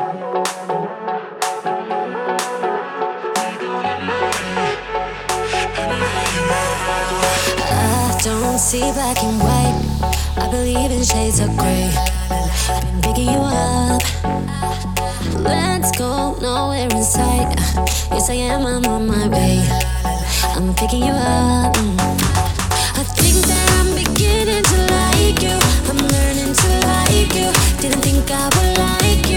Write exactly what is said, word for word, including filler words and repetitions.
I don't see black and white. I believe in shades of gray. I've been picking you up. Let's go nowhere in sight. Yes, I am. I'm on my way. I'm picking you up. I think that I'm beginning to like you. I'm learning to like you. Didn't think I would like you.